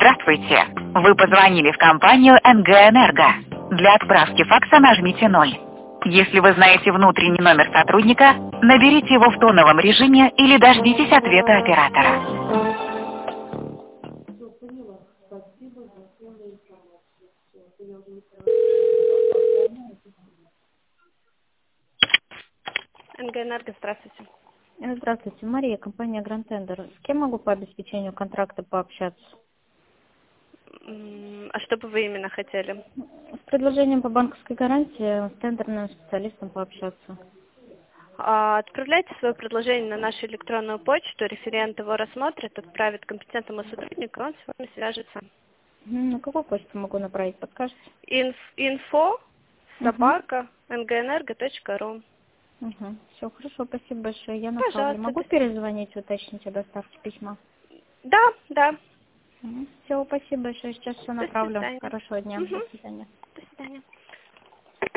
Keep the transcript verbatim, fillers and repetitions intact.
Здравствуйте. Вы позвонили в компанию эн гэ Энерго. Для отправки факса нажмите ноль. Если вы знаете внутренний номер сотрудника, наберите его в тоновом режиме или дождитесь ответа оператора. эн гэ Энерго, здравствуйте. Здравствуйте, Мария, компания Grand Tender. С кем могу по обеспечению контракта пообщаться? М, А что бы вы именно хотели? С предложением по банковской гарантии с тендерным специалистом пообщаться. А, Отправляйте свое предложение на нашу электронную почту, референт его рассмотрит, отправит компетентному сотруднику, он с вами свяжется. М, На какую почту могу направить, подскажете? Инф- Инфо Угу. собака эн гэ энерго точка ру. Угу. Все, хорошо, спасибо большое. Я направлю. Пожалуйста, Могу до свидания. перезвонить, уточнить о доставке письма? Да, да. Все, спасибо большое. Сейчас все До направлю. свидания. Хорошего дня. До Мгм. свидания. До свидания.